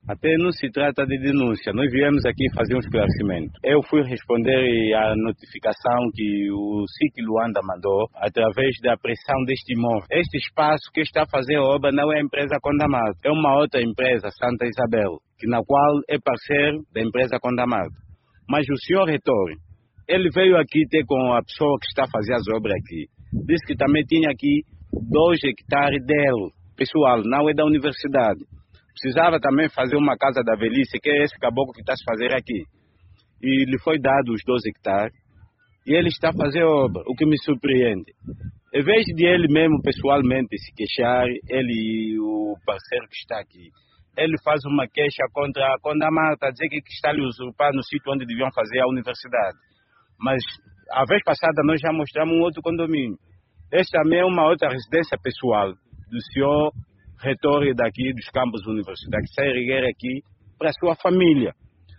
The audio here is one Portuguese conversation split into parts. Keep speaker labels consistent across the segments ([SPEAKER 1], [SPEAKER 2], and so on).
[SPEAKER 1] Até não se trata de denúncia, nós viemos aqui fazer um esclarecimento. Eu fui responder à notificação que o SIC Luanda mandou através da pressão deste imóvel. Este espaço que está a fazer a obra não é a empresa Condamato, é uma outra empresa, Santa Isabel, na qual é parceiro da empresa Condamato. Mas o senhor reitor, ele veio aqui ter com a pessoa que está a fazer as obras aqui. Disse que também tinha aqui 2 hectares dele, pessoal, não é da universidade. Precisava também fazer uma casa da velhice, que é esse caboclo que está a se fazer aqui. E lhe foi dado os 12 hectares. E ele está a fazer obra, o que me surpreende. Em vez de ele mesmo pessoalmente se queixar, ele e o parceiro que está aqui, ele faz uma queixa contra a Marta, dizer que está lhe usurpar no sítio onde deviam fazer a universidade. Mas a vez passada nós já mostramos um outro condomínio. Este também é uma outra residência pessoal do senhor reitor daqui dos campos universitários, que sai erguer aqui para a sua família.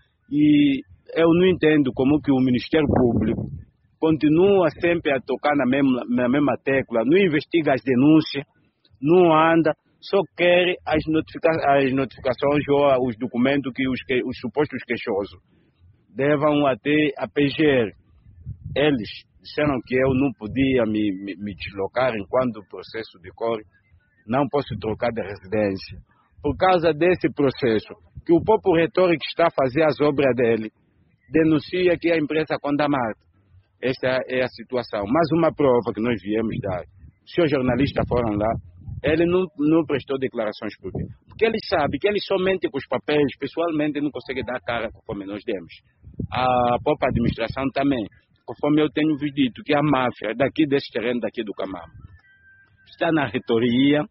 [SPEAKER 1] E eu não entendo como que o Ministério Público continua sempre a tocar na mesma tecla, não investiga as denúncias, não anda, só quer as notificações ou os documentos que os supostos queixosos devam até a PGR. Eles disseram que eu não podia me deslocar enquanto o processo decorre, não posso trocar de residência. Por causa desse processo, que o próprio reitor que está a fazer as obras dele denuncia que a empresa Condamato. Esta é a situação. Mais uma prova que nós viemos dar. Os seus jornalistas foram lá, ele não prestou declarações públicas. Porque ele sabe que ele somente com os papéis, pessoalmente, não consegue dar cara conforme nós demos. A própria administração também, conforme eu tenho dito, que a máfia daqui desse terreno, daqui do Camamo, está na reitoria,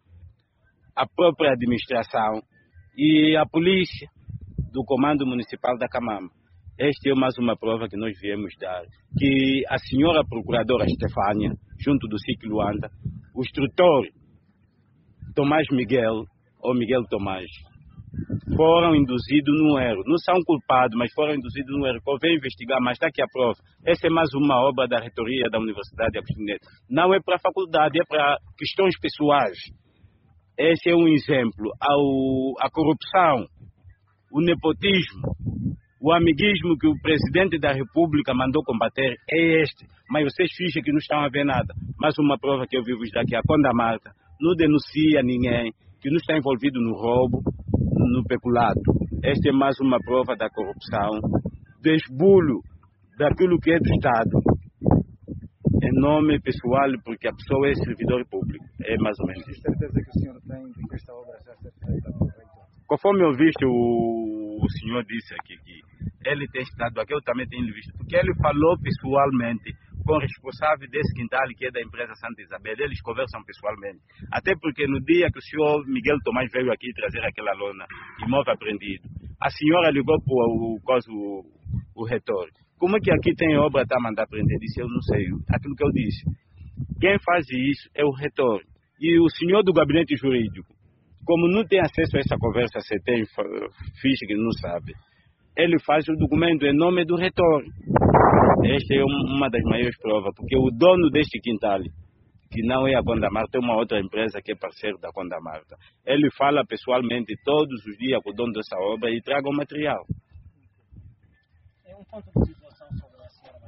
[SPEAKER 1] a própria administração e a polícia do Comando Municipal da Camamo. Esta é mais uma prova que nós viemos dar, que a senhora procuradora Estefânia, junto do SIC Luanda, o instrutor Tomás Miguel, ou Miguel Tomás, foram induzidos no erro. Não são culpados, mas foram induzidos no erro. Convém investigar, mas está aqui a prova. Essa é mais uma obra da reitoria da Universidade de Agostinho Neto. Não é para a faculdade, é para questões pessoais. Esse é um exemplo. A corrupção, o nepotismo, o amiguismo que o presidente da República mandou combater é este. Mas vocês fingem que não estão a ver nada. Mais uma prova que eu vi vos daqui, a Condamato não denuncia ninguém que não está envolvido no roubo, no peculato. Esta é mais uma prova da corrupção, do esbulho daquilo que é do Estado, em nome pessoal, porque a pessoa é servidor público. É mais ou menos isso.
[SPEAKER 2] Que certeza que o senhor tem de que esta obra já está feita?
[SPEAKER 1] Conforme eu visto, o senhor disse aqui que ele tem estado aqui, eu também tenho visto, porque ele falou pessoalmente com o responsável desse quintal que é da empresa Santa Isabel, eles conversam pessoalmente. Até porque no dia que o senhor Miguel Tomás veio aqui trazer aquela lona, imóvel apreendido, a senhora ligou para o reitor. Como é que aqui tem obra para mandar prender? Disse, eu não sei. Aquilo que eu disse. Quem faz isso é o reitor. E o senhor do gabinete jurídico, como não tem acesso a essa conversa, você tem ficha que não sabe, ele faz o documento em nome do reitor. Esta é uma das maiores provas, porque o dono deste quintal, que não é a Condamato, é uma outra empresa que é parceiro da Condamato, ele fala pessoalmente todos os dias com o dono dessa obra e traga o material.
[SPEAKER 2] É um ponto de situação sobre a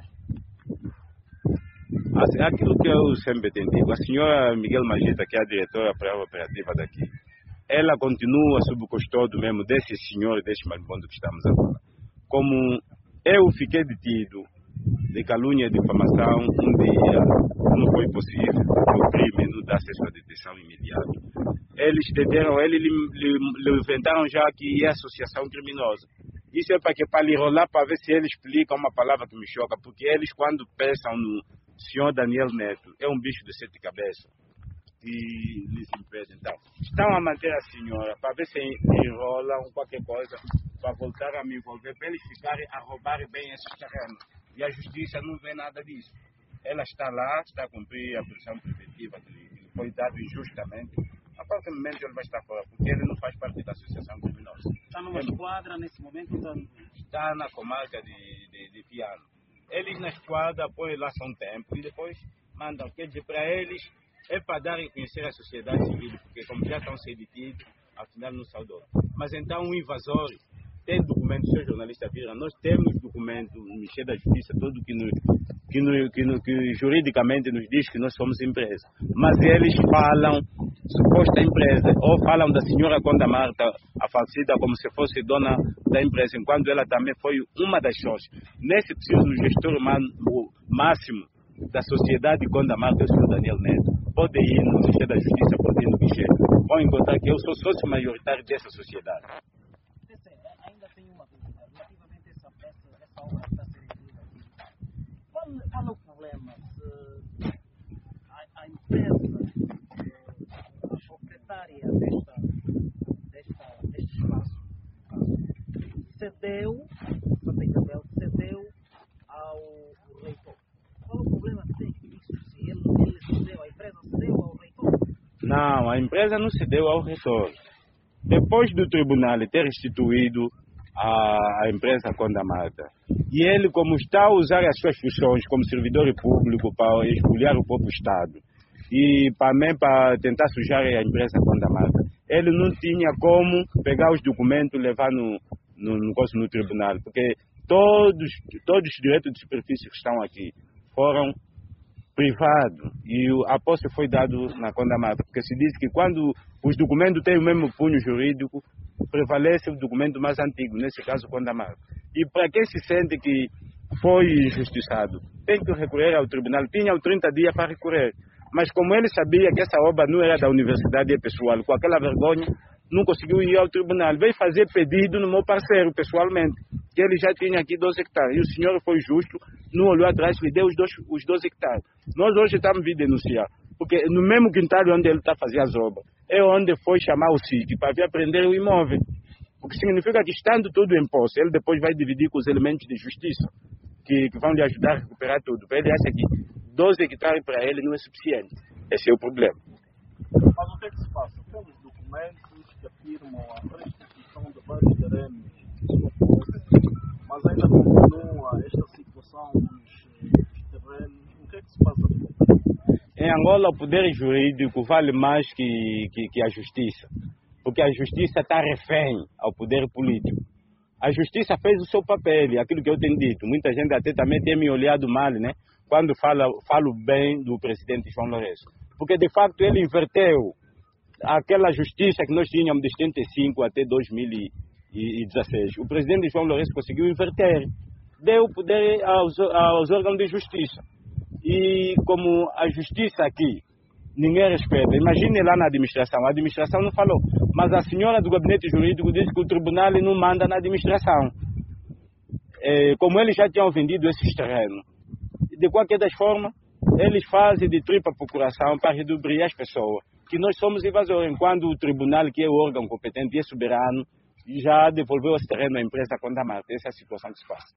[SPEAKER 2] senhora
[SPEAKER 1] Assim, aquilo que eu sempre tenho dito, a senhora Miguel Magita, que é a diretora operativa daqui, ela continua sob o custódio mesmo desse senhor, desse marimbondo que estamos a falar. Como eu fiquei detido de calúnia e difamação um dia, não foi possível, o crime não dá acesso à detenção imediata. Eles deteram ele, lhe inventaram já que é associação criminosa. Isso é para lhe enrolar, para ver se ele explica uma palavra que me choca, porque eles quando pensam no senhor Daniel Neto, é um bicho de 7 cabeças, e lhes impedem. Então, estão a manter a senhora, para ver se enrolam qualquer coisa, para voltar a me envolver, para eles ficarem a roubarem bem esses terrenos. E a justiça não vê nada disso. Ela está lá, está a cumprir a prisão preventiva que lhe foi dada injustamente. A qualquer momento ele vai estar fora, porque ele não faz parte da associação criminosa.
[SPEAKER 2] Está numa esquadra nesse momento?
[SPEAKER 1] Está na comarca de Piano. Eles na esquadra põem lá só um tempo e depois mandam. Quer dizer, para eles é para dar a conhecer a sociedade civil, porque como já estão sendo detidos, afinal não saudou. Mas então um invasor tem documentos, seu jornalista vira, nós temos documentos no Ministério da Justiça, tudo que juridicamente nos diz que nós somos empresa. Mas eles falam suposta empresa, ou falam da senhora Conda Marta, a falecida, como se fosse dona da empresa, enquanto ela também foi uma das sócias. Nesse preciso, o gestor máximo da sociedade Conda Marta é o senhor Daniel Neto. Pode ir no Ministério da Justiça, pode ir no guichê. Vão encontrar que eu sou sócio maioritário dessa sociedade.
[SPEAKER 2] Ainda tenho uma dúvida relativamente a essa obra que está a ser erguida aqui. Qual é o problema se a empresa, a proprietária deste espaço, cedeu ao reitor? Qual é o problema que tem isso? Se ele cedeu, a empresa cedeu ao reitor?
[SPEAKER 1] Não, a empresa não cedeu ao reitor. Depois do tribunal ter restituído a empresa Conda Marta, e ele, como está a usar as suas funções como servidor público para espoliar o próprio Estado e também para tentar sujar a empresa Conda Marta, ele não tinha como pegar os documentos e levar no tribunal, porque todos os direitos de superfície que estão aqui foram privados e a posse foi dada na Conda Marta, porque se diz que quando os documentos têm o mesmo punho jurídico, prevalece o documento mais antigo, nesse caso Conda Marta. E para quem se sente que foi injustiçado, tem que recorrer ao tribunal. Tinha 30 dias para recorrer, mas como ele sabia que essa obra não era da universidade, é pessoal, com aquela vergonha, não conseguiu ir ao tribunal. Veio fazer pedido no meu parceiro, pessoalmente, que ele já tinha aqui 12 hectares. E o senhor foi justo, não olhou atrás, lhe deu os 12 hectares. Nós hoje estamos vindo denunciar, porque no mesmo quintal onde ele está fazendo as obras, é onde foi chamar o SIC para vir apreender o imóvel. O que significa que, estando tudo em posse, ele depois vai dividir com os elementos de justiça, que vão lhe ajudar a recuperar tudo. Ele acha que 12 hectares para ele não é suficiente. Esse é o problema.
[SPEAKER 2] Mas o que é que se passa? Temos documentos que afirmam a restituição de vários terrenos de sua posse, mas ainda continua esta situação dos terrenos. O que é que se passa?
[SPEAKER 1] Em Angola, o poder jurídico vale mais que a justiça, porque a justiça está refém ao poder político. A justiça fez o seu papel, aquilo que eu tenho dito. Muita gente até também tem me olhado mal, né? Quando falo bem do presidente João Lourenço. Porque, de facto, ele inverteu aquela justiça que nós tínhamos de 75 até 2016. O presidente João Lourenço conseguiu inverter, deu poder aos órgãos de justiça. E como a justiça aqui, ninguém respeita. Imagine lá na administração. A administração não falou, mas a senhora do gabinete jurídico disse que o tribunal não manda na administração. Como eles já tinham vendido esses terrenos, de qualquer das formas, eles fazem de tripla procuração para redobrir as pessoas, que nós somos invasores, enquanto o tribunal, que é o órgão competente e é soberano, já devolveu esse terreno à empresa Conda Marta. Essa é a situação que se passa.